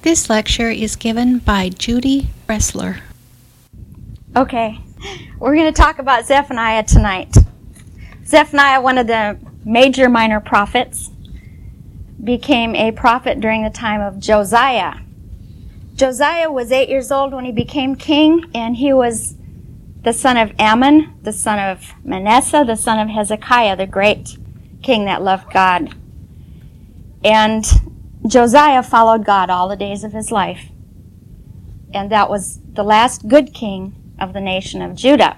This lecture is given by Judy Bressler. Okay, we're going to talk about Zephaniah tonight. Zephaniah, one of the major minor prophets, became a prophet during the time of Josiah. Josiah was 8 years old when he became king, and he was the son of Ammon, the son of Manasseh, the son of Hezekiah, the great king that loved God. And Josiah followed God all the days of his life. And that was the last good king of the nation of Judah.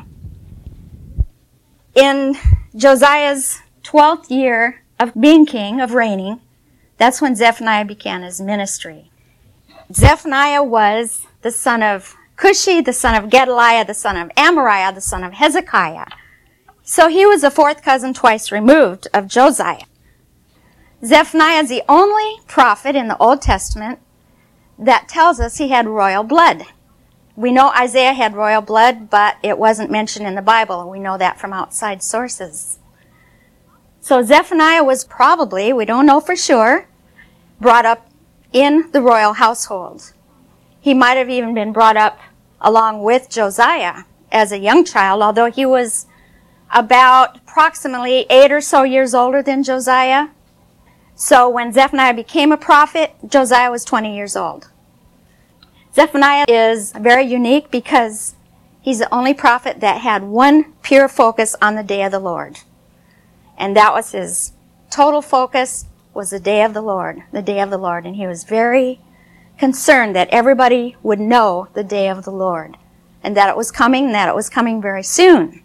In Josiah's 12th year of being king, of reigning, that's when Zephaniah began his ministry. Zephaniah was the son of Cushi, the son of Gedaliah, the son of Amariah, the son of Hezekiah. So he was a fourth cousin twice removed of Josiah. Zephaniah is the only prophet in the Old Testament that tells us he had royal blood. We know Isaiah had royal blood, but it wasn't mentioned in the Bible, and we know that from outside sources. So Zephaniah was probably, we don't know for sure, brought up in the royal household. He might have even been brought up along with Josiah as a young child, although he was about approximately 8 or so years older than Josiah. So when Zephaniah became a prophet, Josiah was 20 years old. Zephaniah is very unique because he's the only prophet that had one pure focus on the day of the Lord. And that was his total focus, was the day of the Lord, the day of the Lord. And he was very concerned that everybody would know the day of the Lord, and that it was coming very soon.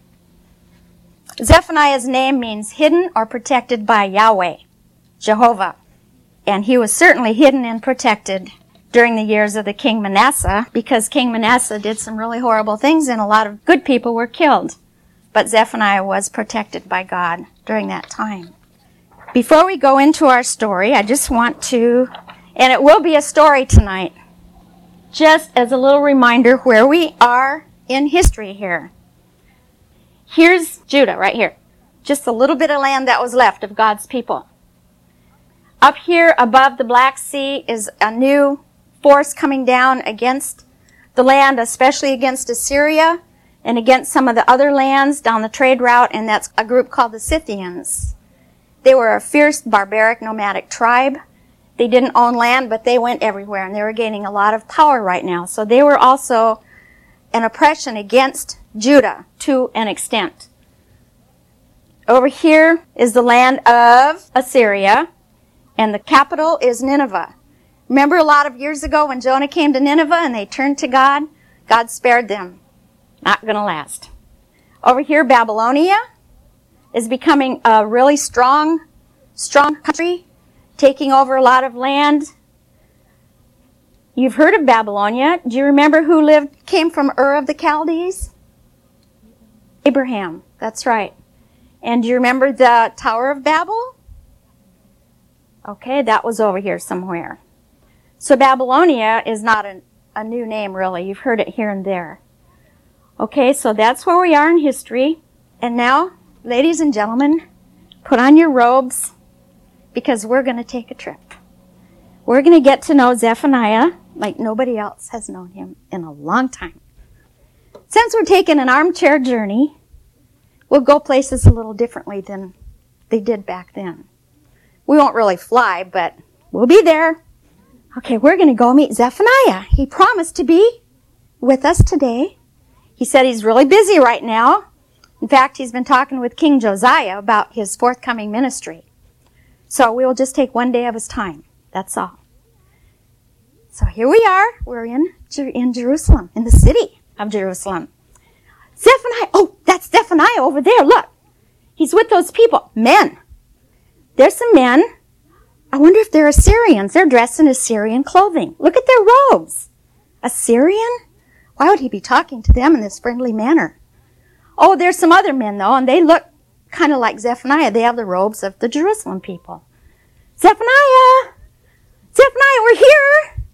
Zephaniah's name means hidden or protected by Yahweh, Jehovah. And he was certainly hidden and protected during the years of the King Manasseh, because King Manasseh did some really horrible things and a lot of good people were killed. But Zephaniah was protected by God during that time. Before we go into our story, I just want to, and it will be a story tonight, just as a little reminder where we are in history here. Here's Judah right here. Just a little bit of land that was left of God's people. Up here above the Black Sea is a new force coming down against the land, especially against Assyria and against some of the other lands down the trade route, and that's a group called the Scythians. They were a fierce, barbaric, nomadic tribe. They didn't own land, but they went everywhere, and they were gaining a lot of power right now. So they were also an oppression against Judah to an extent. Over here is the land of Assyria, and the capital is Nineveh. Remember a lot of years ago when Jonah came to Nineveh and they turned to God? God spared them. Not going to last. Over here, Babylonia is becoming a really strong country, taking over a lot of land. You've heard of Babylonia. Do you remember who came from Ur of the Chaldees? Abraham. That's right. And do you remember the Tower of Babel? Okay, that was over here somewhere. So Babylonia is not a new name, really. You've heard it here and there. Okay, so that's where we are in history. And now, ladies and gentlemen, put on your robes, because we're going to take a trip. We're going to get to know Zephaniah like nobody else has known him in a long time. Since we're taking an armchair journey, we'll go places a little differently than they did back then. We won't really fly, but we'll be there. Okay, we're going to go meet Zephaniah. He promised to be with us today. He said he's really busy right now. In fact, he's been talking with King Josiah about his forthcoming ministry. So we will just take one day of his time. That's all. So here we are. We're in Jerusalem, in the city of Jerusalem. Zephaniah. Oh, that's Zephaniah over there. Look. He's with those people. Men. There's some men. I wonder if they're Assyrians. They're dressed in Assyrian clothing. Look at their robes. Assyrian? Why would he be talking to them in this friendly manner? Oh, there's some other men, though, and they look kind of like Zephaniah. They have the robes of the Jerusalem people. Zephaniah! Zephaniah, we're here!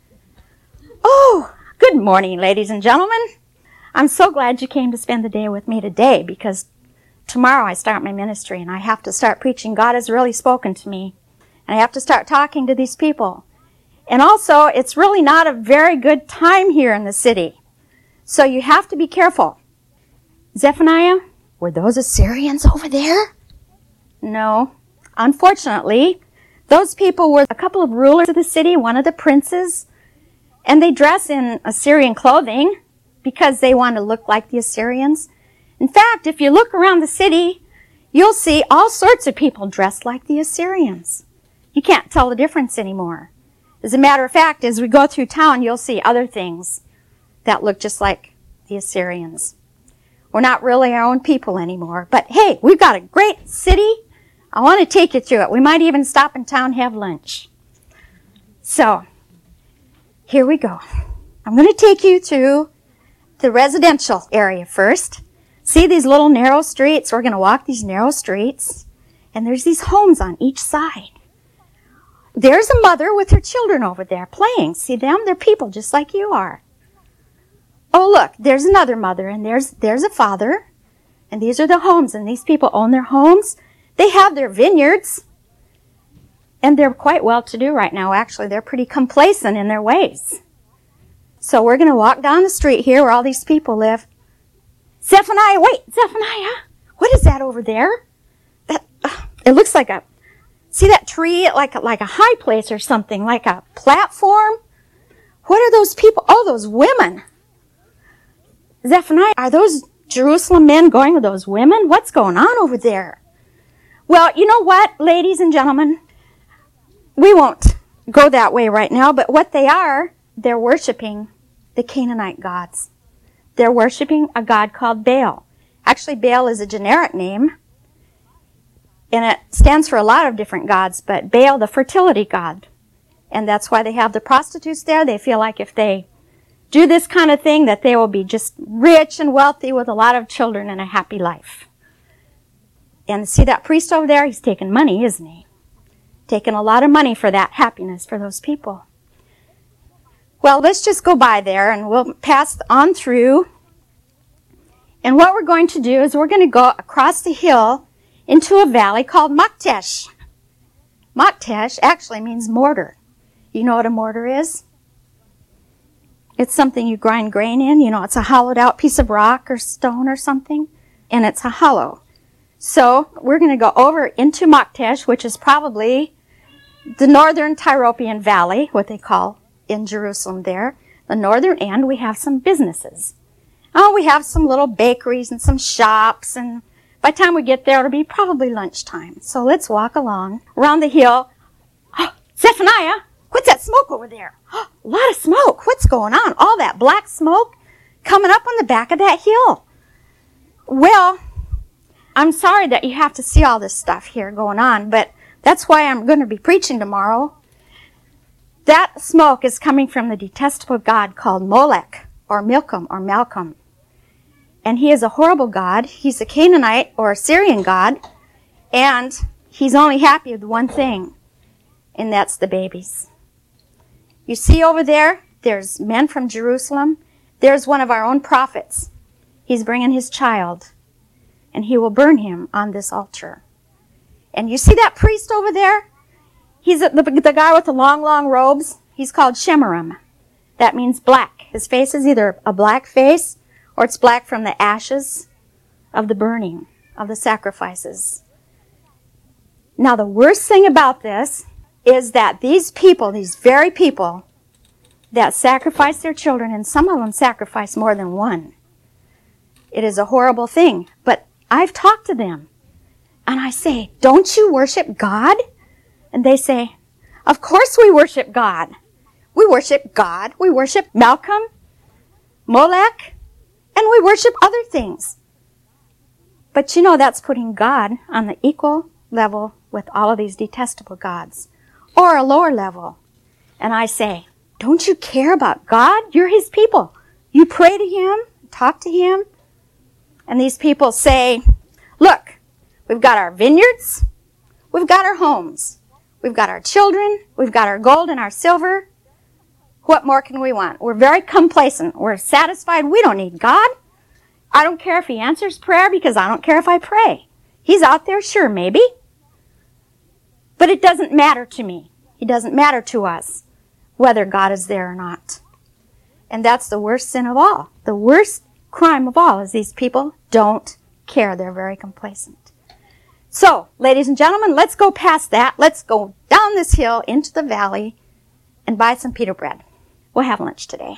Oh, good morning, ladies and gentlemen. I'm so glad you came to spend the day with me today, because tomorrow I start my ministry, and I have to start preaching. God has really spoken to me, and I have to start talking to these people. And also, it's really not a very good time here in the city. So you have to be careful. Zephaniah, were those Assyrians over there? No. Unfortunately, those people were a couple of rulers of the city, one of the princes, and they dress in Assyrian clothing because they want to look like the Assyrians. In fact, if you look around the city, you'll see all sorts of people dressed like the Assyrians. You can't tell the difference anymore. As a matter of fact, as we go through town, you'll see other things that look just like the Assyrians. We're not really our own people anymore. But hey, we've got a great city. I want to take you through it. We might even stop in town and have lunch. So, here we go. I'm going to take you through the residential area first. See these little narrow streets? We're going to walk these narrow streets. And there's these homes on each side. There's a mother with her children over there playing. See them? They're people just like you are. Oh, look, there's another mother, and there's a father. And these are the homes, and these people own their homes. They have their vineyards. And they're quite well-to-do right now, actually. They're pretty complacent in their ways. So we're going to walk down the street here where all these people live. Zephaniah, wait, Zephaniah, what is that over there? It looks like a, see that tree, like a high place or something, like a platform? What are those people? Oh, those women. Zephaniah, are those Jerusalem men going with those women? What's going on over there? Well, you know what, ladies and gentlemen? We won't go that way right now, but what they are, they're worshiping the Canaanite gods. They're worshiping a god called Baal. Actually, Baal is a generic name, and it stands for a lot of different gods, but Baal, the fertility god. And that's why they have the prostitutes there. They feel like if they do this kind of thing, that they will be just rich and wealthy with a lot of children and a happy life. And see that priest over there? He's taking money, isn't he? Taking a lot of money for that happiness for those people. Well, let's just go by there and we'll pass on through. And what we're going to do is we're going to go across the hill into a valley called Maktesh. Maktesh actually means mortar. You know what a mortar is? It's something you grind grain in. You know, it's a hollowed out piece of rock or stone or something. And it's a hollow. So we're going to go over into Maktesh, which is probably the northern Tyropoeon Valley, what they call in Jerusalem there. The northern end, we have some businesses. Oh, we have some little bakeries and some shops. And by the time we get there, it'll be probably lunchtime. So let's walk along around the hill. Oh, Zephaniah! What's that smoke over there? Oh, a lot of smoke. What's going on? All that black smoke coming up on the back of that hill. Well, I'm sorry that you have to see all this stuff here going on, but that's why I'm going to be preaching tomorrow. That smoke is coming from the detestable god called Molech, or Milcom, or Malcolm. And he is a horrible god. He's a Canaanite, or Assyrian god, and he's only happy with one thing, and that's the babies. You see over there, there's men from Jerusalem. There's one of our own prophets. He's bringing his child, and he will burn him on this altar. And you see that priest over there? He's the guy with the long, long robes. He's called Shemarim. That means black. His face is either a black face, or it's black from the ashes of the burning, of the sacrifices. Now, the worst thing about this is that these people, these very people that sacrifice their children, and some of them sacrifice more than one, it is a horrible thing. But I've talked to them, and I say, don't you worship God? And they say, of course we worship God. We worship God. We worship Malcolm, Molech, and we worship other things. But you know that's putting God on the equal level with all of these detestable gods, or a lower level. And I say, don't you care about God? You're his people. You pray to him, talk to him. And these people say, look, we've got our vineyards, we've got our homes, we've got our children, we've got our gold and our silver. What more can we want? We're very complacent. We're satisfied. We don't need God. I don't care if he answers prayer because I don't care if I pray. He's out there, sure, maybe. But it doesn't matter to me. He doesn't matter to us. whether God is there or not. And that's the worst sin of all. The worst crime of all is these people don't care. They're very complacent. So, ladies and gentlemen, let's go past that. Let's go down this hill into the valley and buy some pita bread. We'll have lunch today.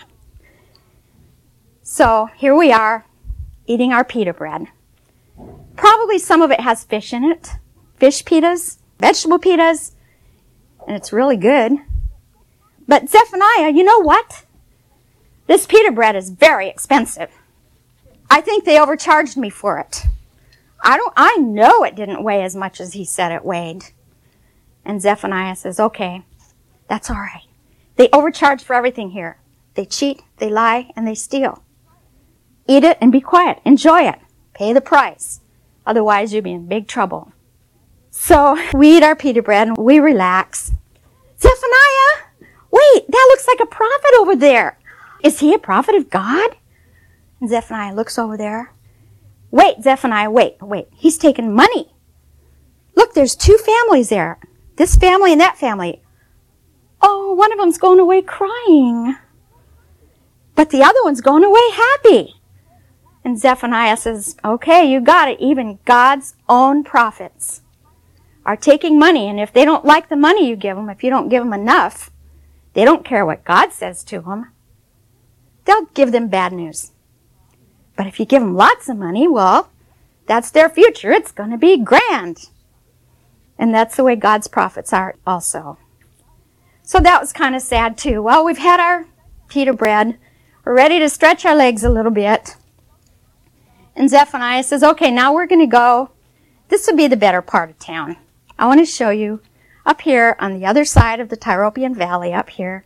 So, here we are eating our pita bread. Probably some of it has fish in it. Fish pitas, vegetable pitas, and it's really good. But Zephaniah, you know what? This pita bread is very expensive. I think they overcharged me for it. I know it didn't weigh as much as he said it weighed. And Zephaniah says, okay, that's all right. They overcharge for everything here. They cheat, they lie, and they steal. Eat it and be quiet. Enjoy it. Pay the price. Otherwise, you'll be in big trouble. So we eat our pita bread and we relax. Zephaniah, wait, that looks like a prophet over there. Is he a prophet of God? And Zephaniah looks over there. Wait, Zephaniah, wait. He's taking money. Look, there's two families there. This family and that family. Oh, one of them's going away crying. But the other one's going away happy. And Zephaniah says, okay, you got it. Even God's own prophets are taking money. And if they don't like the money you give them, if you don't give them enough, they don't care what God says to them. They'll give them bad news. But if you give them lots of money, well, that's their future. It's going to be grand. And that's the way God's prophets are also. So that was kind of sad too. Well, we've had our pita bread. We're ready to stretch our legs a little bit. And Zephaniah says, okay, now we're going to go. This would be the better part of town. I want to show you up here on the other side of the Tyropoeon Valley, up here,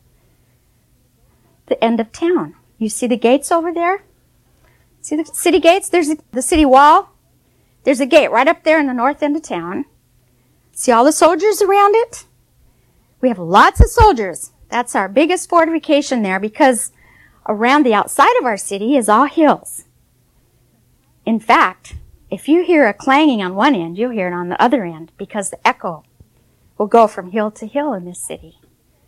the end of town. You see the gates over there? See the city gates? There's the city wall. There's a gate right up there in the north end of town. See all the soldiers around it? We have lots of soldiers. That's our biggest fortification there because around the outside of our city is all hills. In fact, if you hear a clanging on one end, you'll hear it on the other end because the echo will go from hill to hill in this city.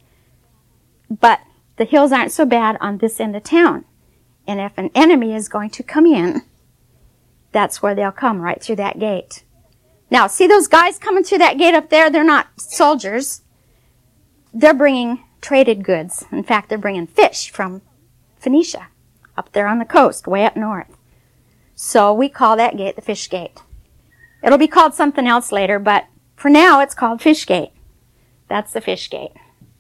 But the hills aren't so bad on this end of town. And if an enemy is going to come in, that's where they'll come, right through that gate. Now, see those guys coming through that gate up there? They're not soldiers. They're bringing traded goods. In fact, they're bringing fish from Phoenicia, up there on the coast, way up north. So we call that gate the Fish Gate. It'll be called something else later, but for now it's called Fish Gate. That's the Fish Gate.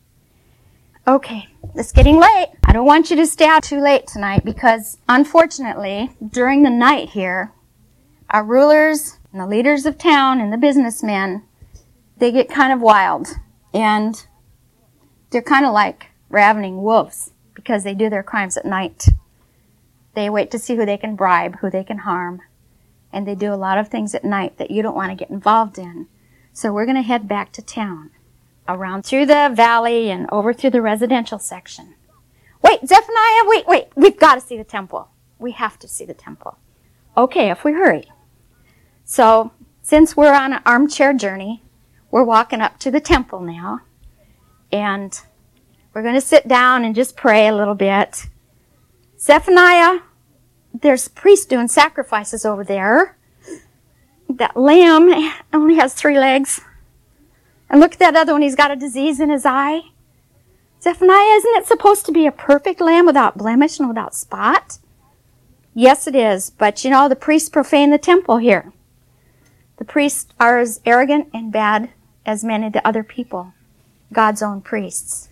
Okay, it's getting late. I don't want you to stay out too late tonight because, unfortunately, during the night here, our rulers and the leaders of town and the businessmen, they get kind of wild. And they're kind of like ravening wolves because they do their crimes at night. They wait to see who they can bribe, who they can harm. And they do a lot of things at night that you don't want to get involved in. So we're going to head back to town, around through the valley and over through the residential section. Wait, Zephaniah, wait. We've got to see the temple. We have to see the temple. Okay, if we hurry. So, since we're on an armchair journey, we're walking up to the temple now. And we're going to sit down and just pray a little bit. Zephaniah, there's priests doing sacrifices over there. That lamb only has 3 legs. And look at that other one. He's got a disease in his eye. Zephaniah, isn't it supposed to be a perfect lamb without blemish and without spot? Yes, it is. But you know, the priests profane the temple here. The priests are as arrogant and bad as many of the other people, God's own priests.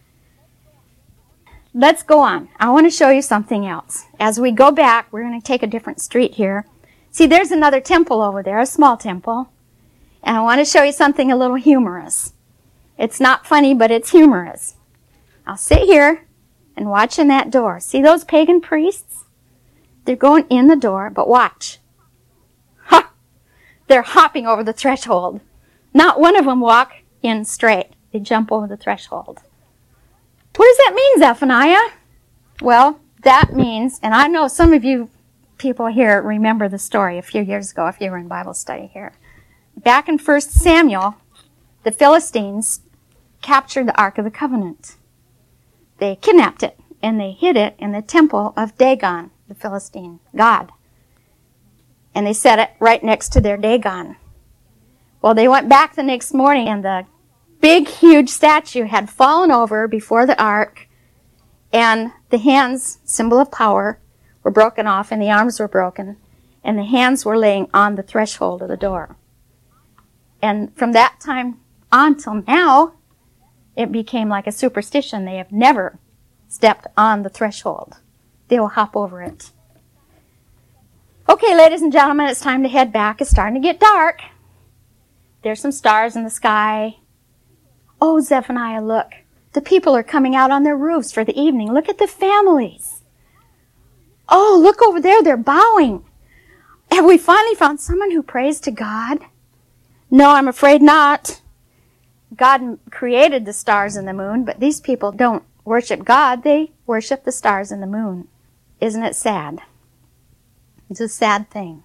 Let's go on. I want to show you something else. As we go back, we're going to take a different street here. See, there's another temple over there, a small temple. And I want to show you something a little humorous. It's not funny, but it's humorous. I'll sit here and watch in that door. See those pagan priests? They're going in the door, but watch. Ha! They're hopping over the threshold. Not one of them walk in straight. They jump over the threshold. What does that mean, Zephaniah? Well, that means, and I know some of you people here remember the story a few years ago if you were in Bible study here. Back in 1 Samuel, the Philistines captured the Ark of the Covenant. they kidnapped it and they hid it in the temple of Dagon, the Philistine god. And they set it right next to their Dagon. Well, they went back the next morning and the big, huge statue had fallen over before the ark, and the hands, symbol of power, were broken off and the arms were broken, and the hands were laying on the threshold of the door. And from that time on till now, it became like a superstition. They have never stepped on the threshold. They will hop over it. Okay, ladies and gentlemen, it's time to head back. It's starting to get dark. There's some stars in the sky. Oh, Zephaniah, look. The people are coming out on their roofs for the evening. Look at the families. Oh, look over there. They're bowing. Have we finally found someone who prays to God? No, I'm afraid not. God created the stars and the moon, but these people don't worship God. They worship the stars and the moon. Isn't it sad? It's a sad thing.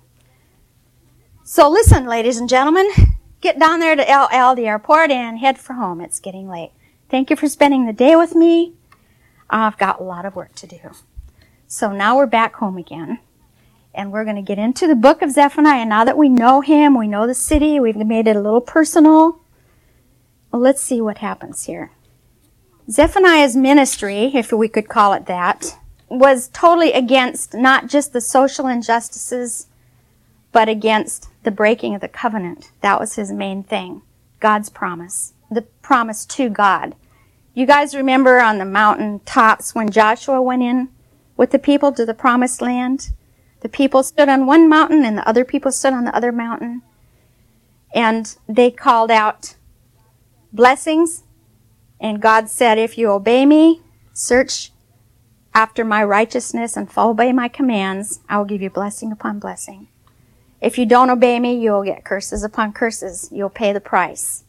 So listen, ladies and gentlemen, get down there to El, the airport, and head for home. It's getting late. Thank you for spending the day with me. I've got a lot of work to do. So now we're back home again. And we're going to get into the book of Zephaniah. Now that we know him, we know the city, we've made it a little personal. Well, let's see what happens here. Zephaniah's ministry, if we could call it that, was totally against not just the social injustices, but against the breaking of the covenant. That was his main thing. God's promise. The promise to God. You guys remember on the mountain tops when Joshua went in with the people to the promised land? The people stood on one mountain and the other people stood on the other mountain. And they called out blessings. And God said, if you obey me, search after my righteousness and obey my commands, I will give you blessing upon blessing. If you don't obey me, you'll get curses upon curses. You'll pay the price.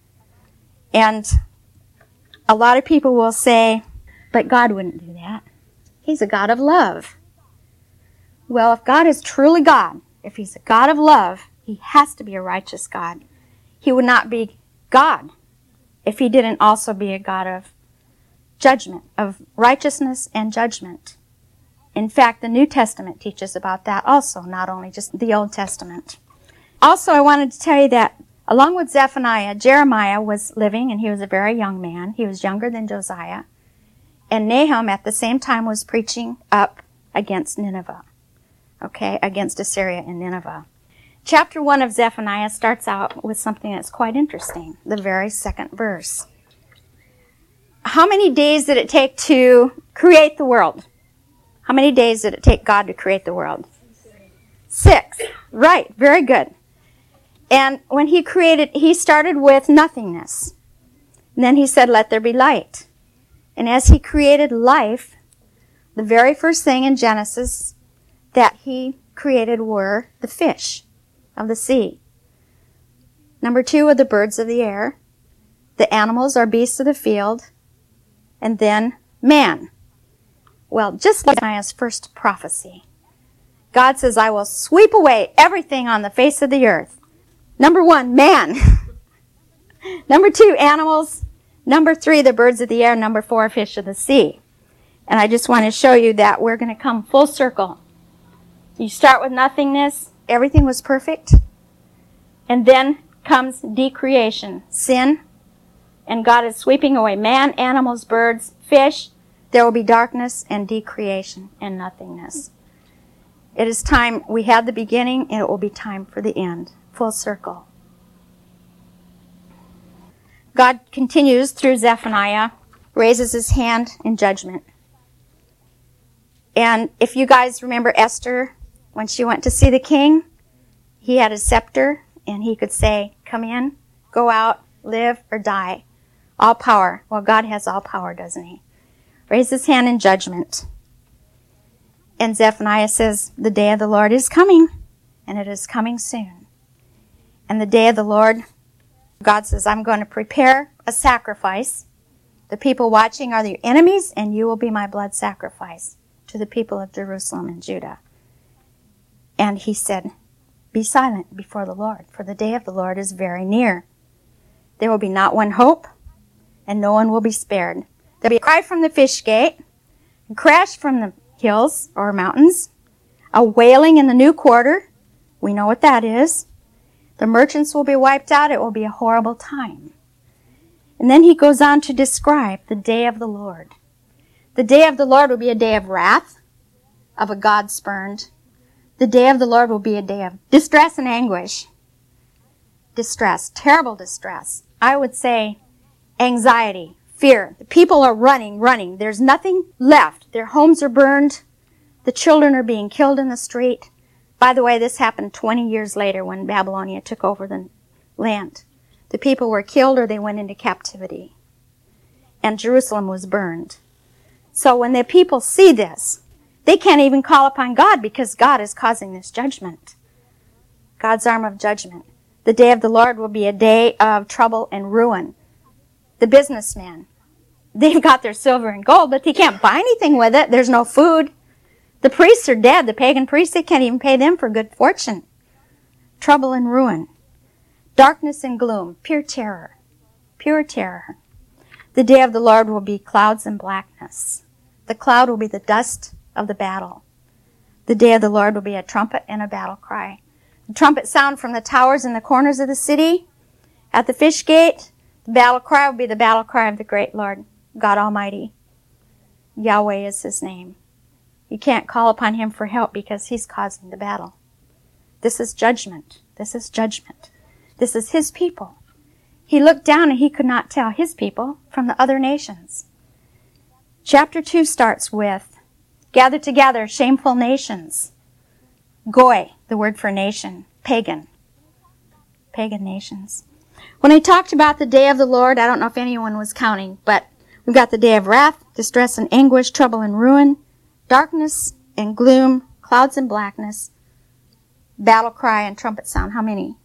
And a lot of people will say, but God wouldn't do that. He's a God of love. Well, if God is truly God, if he's a God of love, he has to be a righteous God. He would not be God if he didn't also be a God of judgment, of righteousness and judgment. In fact, the New Testament teaches about that also, not only just the Old Testament. Also, I wanted to tell you that along with Zephaniah, Jeremiah was living, and he was a very young man. He was younger than Josiah. And Nahum at the same time was preaching up against Nineveh. Okay, against Assyria and Nineveh. Chapter 1 of Zephaniah starts out with something that's quite interesting, the very second verse. How many days did it take to create the world? How many days did it take God to create the world? 6. Right, very good. And when he created, he started with nothingness. And then he said, let there be light. And as he created life, the very first thing in Genesis that he created were the fish of the sea. Number 2 are the birds of the air. The animals are beasts of the field. And then man. Well, just like Isaiah's first prophecy. God says, I will sweep away everything on the face of the earth. Number 1, man. Number 2, animals. Number 3, the birds of the air. Number 4, fish of the sea. And I just want to show you that we're going to come full circle. You start with nothingness. Everything was perfect. And then comes decreation, sin. And God is sweeping away man, animals, birds, fish. There will be darkness and decreation and nothingness. It is time. We had the beginning, and it will be time for the end. Full circle. God continues through Zephaniah, raises his hand in judgment. And if you guys remember Esther, when she went to see the king, he had a scepter, and he could say, come in, go out, live, or die. All power. Well, God has all power, doesn't he? Raise his hand in judgment. And Zephaniah says, the day of the Lord is coming, and it is coming soon. And the day of the Lord, God says, I'm going to prepare a sacrifice. The people watching are your enemies, and you will be my blood sacrifice to the people of Jerusalem and Judah. And he said, be silent before the Lord, for the day of the Lord is very near. There will be not one hope, and no one will be spared. There'll be a cry from the fish gate, a crash from the hills or mountains, a wailing in the new quarter. We know what that is. The merchants will be wiped out. It will be a horrible time. And then he goes on to describe the day of the Lord. The day of the Lord will be a day of wrath, of a God spurned. The day of the Lord will be a day of distress and anguish. Distress, terrible distress. I would say anxiety, fear. The people are running. There's nothing left. Their homes are burned. The children are being killed in the street. By the way, this happened 20 years later when Babylonia took over the land. The people were killed or they went into captivity. And Jerusalem was burned. So when the people see this, they can't even call upon God because God is causing this judgment. God's arm of judgment. The day of the Lord will be a day of trouble and ruin. The businessmen, they've got their silver and gold, but they can't buy anything with it. There's no food. The priests are dead. The pagan priests, they can't even pay them for good fortune. Trouble and ruin. Darkness and gloom. Pure terror. Pure terror. The day of the Lord will be clouds and blackness. The cloud will be the dust of the battle. The day of the Lord will be a trumpet and a battle cry. The trumpet sound from the towers in the corners of the city. At the fish gate, the battle cry will be the battle cry of the great Lord, God Almighty. Yahweh is his name. You can't call upon him for help because he's causing the battle. This is judgment. This is judgment. This is his people. He looked down and he could not tell his people from the other nations. Chapter 2 starts with, gather together shameful nations. Goy, the word for nation, pagan. Pagan nations. When I talked about the day of the Lord, I don't know if anyone was counting, but we've got the day of wrath, distress and anguish, trouble and ruin, darkness and gloom, clouds and blackness, battle cry and trumpet sound. How many?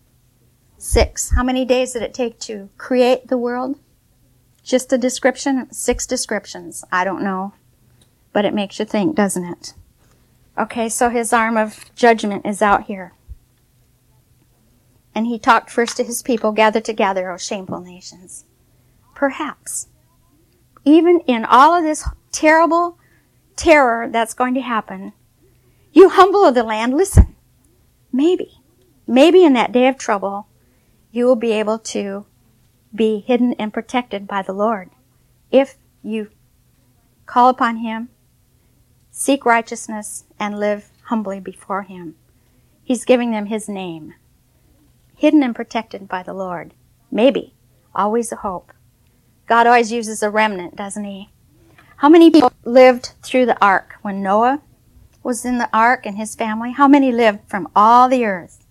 6. How many days did it take to create the world? Just a description? 6 descriptions. I don't know. But it makes you think, doesn't it? Okay, so his arm of judgment is out here. And he talked first to his people, gather together, O shameful nations. Perhaps, even in all of this terrible terror that's going to happen, you humble of the land, listen. Maybe in that day of trouble, you will be able to be hidden and protected by the Lord. If you call upon him, seek righteousness, and live humbly before him. He's giving them his name. Hidden and protected by the Lord. Maybe. Always a hope. God always uses a remnant, doesn't he? How many people lived through the ark when Noah was in the ark and his family? How many lived from all the earth?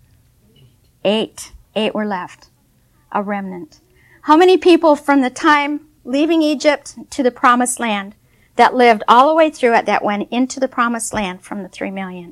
8. 8 were left. A remnant. How many people from the time leaving Egypt to the promised land that lived all the way through it that went into the promised land from the 3 million?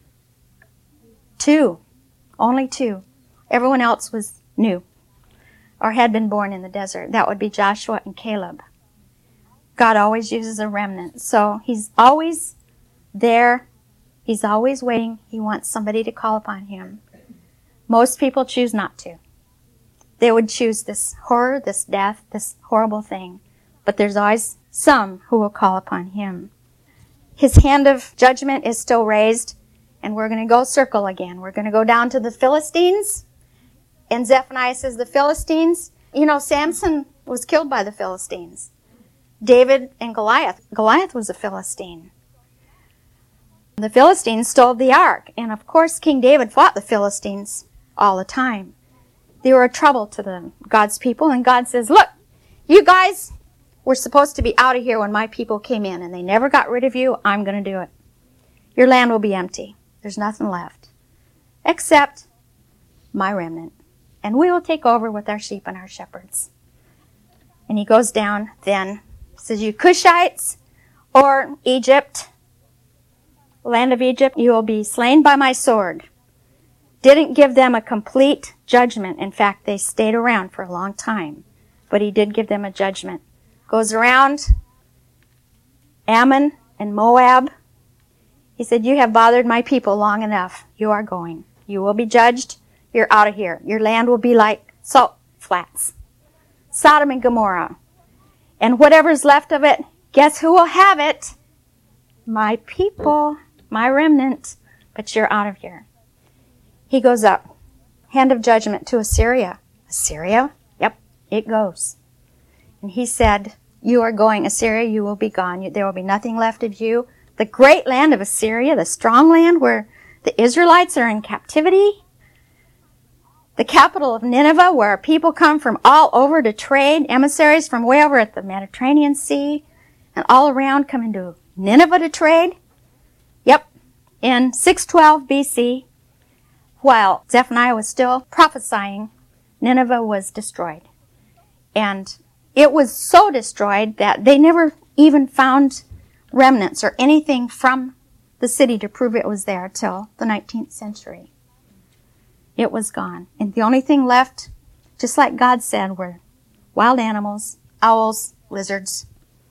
2. Only 2. Everyone else was new or had been born in the desert. That would be Joshua and Caleb. God always uses a remnant. So he's always there. He's always waiting. He wants somebody to call upon him. Most people choose not to. They would choose this horror, this death, this horrible thing. But there's always some who will call upon him. His hand of judgment is still raised. And we're going to go circle again. We're going to go down to the Philistines. And Zephaniah says the Philistines. You know, Samson was killed by the Philistines. David and Goliath. Goliath was a Philistine. The Philistines stole the ark. And of course, King David fought the Philistines all the time. They were a trouble to God's people. And God says, look, you guys were supposed to be out of here when my people came in. And they never got rid of you. I'm going to do it. Your land will be empty. There's nothing left. Except my remnant. And we will take over with our sheep and our shepherds. And he goes down then. Says, you Cushites or Egypt, land of Egypt, you will be slain by my sword. Didn't give them a complete judgment. In fact, they stayed around for a long time. But he did give them a judgment. Goes around Ammon and Moab. He said, you have bothered my people long enough. You are going. You will be judged. You're out of here. Your land will be like salt flats. Sodom and Gomorrah. And whatever's left of it, guess who will have it? My people, my remnant. But you're out of here. He goes up. Hand of judgment to Assyria. Assyria? Yep, it goes. And he said, you are going, Assyria, you will be gone. There will be nothing left of you. The great land of Assyria, the strong land where the Israelites are in captivity. The capital of Nineveh, where people come from all over to trade. Emissaries from way over at the Mediterranean Sea and all around come into Nineveh to trade. Yep, in 612 BC, while Zephaniah was still prophesying, Nineveh was destroyed. And it was so destroyed that they never even found remnants or anything from the city to prove it was there till the 19th century. It was gone. And the only thing left, just like God said, were wild animals, owls, lizards,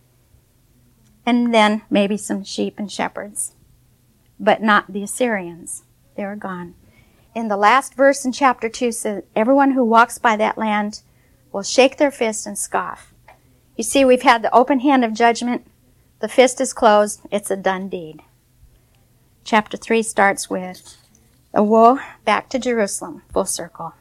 and then maybe some sheep and shepherds. But not the Assyrians. They were gone. In the last verse in chapter 2 says, everyone who walks by that land will shake their fist and scoff. You see, we've had the open hand of judgment. The fist is closed. It's a done deed. Chapter 3 starts with a woe back to Jerusalem, full circle.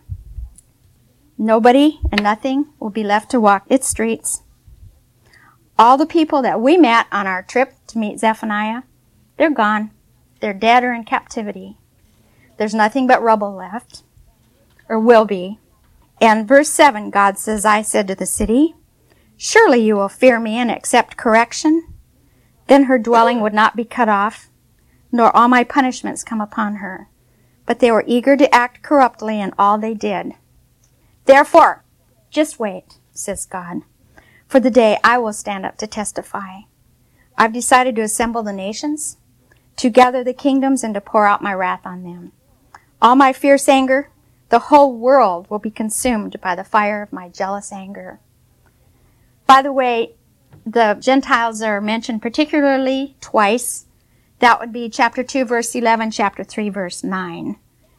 Nobody and nothing will be left to walk its streets. All the people that we met on our trip to meet Zephaniah, they're gone. They're dead or in captivity. There's nothing but rubble left, or will be. And verse 7, God says, I said to the city, surely you will fear me and accept correction. Then her dwelling would not be cut off, nor all my punishments come upon her. But they were eager to act corruptly in all they did. Therefore, just wait, says God, for the day I will stand up to testify. I've decided to assemble the nations, to gather the kingdoms, and to pour out my wrath on them. All my fierce anger, the whole world will be consumed by the fire of my jealous anger. By the way, the Gentiles are mentioned particularly twice. That would be chapter 2, verse 11, chapter 3, verse 9.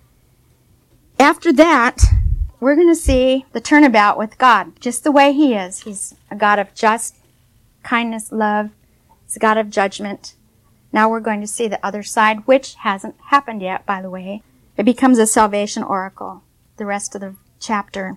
After that, we're going to see the turnabout with God, just the way He is. He's a God of just kindness, love. He's a God of judgment. Now we're going to see the other side, which hasn't happened yet, by the way. It becomes a salvation oracle, the rest of the chapter.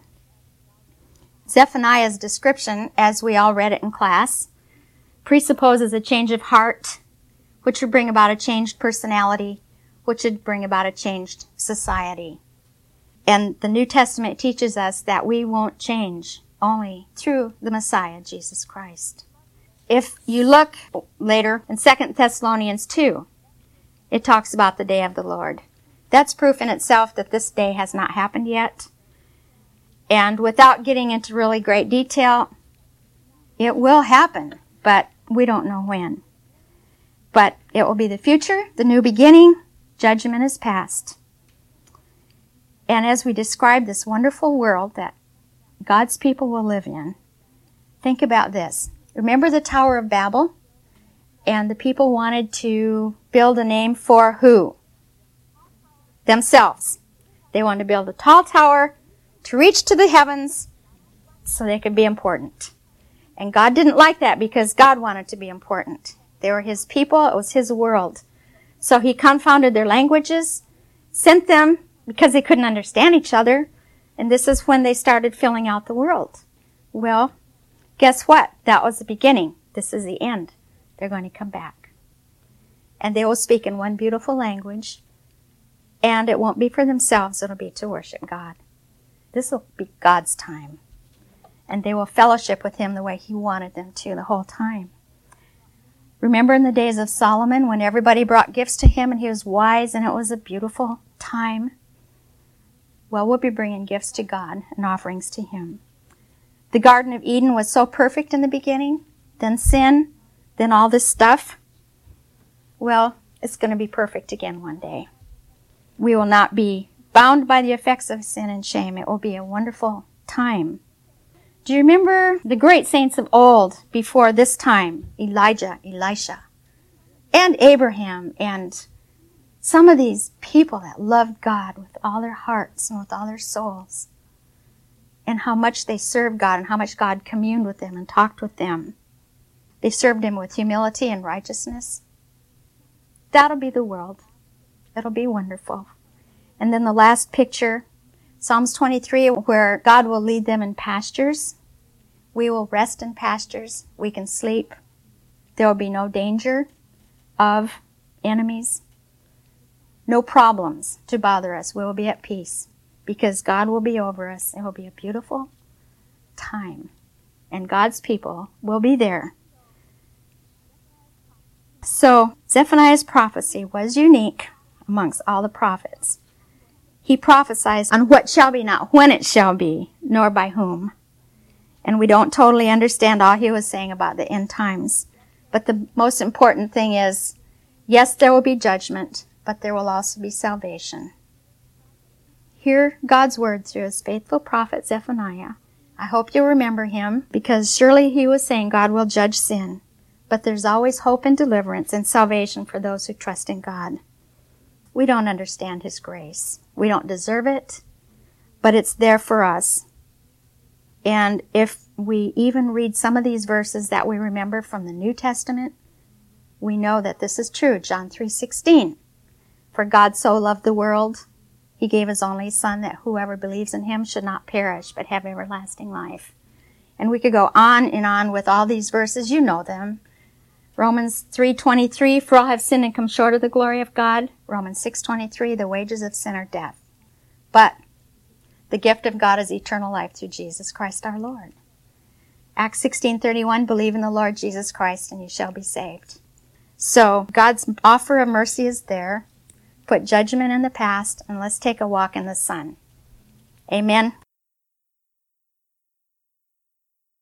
Zephaniah's description, as we all read it in class, presupposes a change of heart, which would bring about a changed personality, which would bring about a changed society. And the New Testament teaches us that we won't change only through the Messiah, Jesus Christ. If you look later in 2 Thessalonians 2, it talks about the day of the Lord. That's proof in itself that this day has not happened yet. And without getting into really great detail, it will happen, but we don't know when. But it will be the future, the new beginning. Judgment is past. And as we describe this wonderful world that God's people will live in, think about this. Remember the Tower of Babel? And the people wanted to build a name for who? Themselves. They wanted to build a tall tower to reach to the heavens so they could be important. And God didn't like that because God wanted to be important. They were His people. It was His world. So He confounded their languages, sent them because they couldn't understand each other. And this is when they started filling out the world. Well, guess what? That was the beginning. This is the end. They're going to come back. And they will speak in one beautiful language. And it won't be for themselves. It'll be to worship God. This will be God's time. And they will fellowship with Him the way He wanted them to the whole time. Remember in the days of Solomon when everybody brought gifts to him and he was wise and it was a beautiful time? Well, we'll be bringing gifts to God and offerings to Him. The Garden of Eden was so perfect in the beginning, then sin, then all this stuff. Well, it's going to be perfect again one day. We will not be bound by the effects of sin and shame. It will be a wonderful time. Do you remember the great saints of old before this time? Elijah, Elisha, and Abraham, and some of these people that loved God with all their hearts and with all their souls. and how much they served God and how much God communed with them and talked with them. They served Him with humility and righteousness. That'll be the world. It'll be wonderful. And then the last picture, Psalms 23, where God will lead them in pastures. We will rest in pastures. We can sleep. There will be no danger of enemies. No problems to bother us. We will be at peace because God will be over us. It will be a beautiful time. And God's people will be there. So Zephaniah's prophecy was unique amongst all the prophets. He prophesied on what shall be, not when it shall be, nor by whom. And we don't totally understand all he was saying about the end times. But the most important thing is, yes, there will be judgment, but there will also be salvation. Hear God's word through his faithful prophet Zephaniah. I hope you'll remember him, because surely he was saying God will judge sin. But there's always hope and deliverance and salvation for those who trust in God. We don't understand his grace. We don't deserve it, but it's there for us. And if we even read some of these verses that we remember from the New Testament, we know that this is true. John 3:16. For God so loved the world, he gave his only Son, that whoever believes in him should not perish, but have everlasting life. And we could go on and on with all these verses. You know them. Romans 3:23, for all have sinned and come short of the glory of God. Romans 6:23, the wages of sin are death. But the gift of God is eternal life through Jesus Christ our Lord. Acts 16:31, believe in the Lord Jesus Christ and you shall be saved. So God's offer of mercy is there. Put judgment in the past and let's take a walk in the sun. Amen.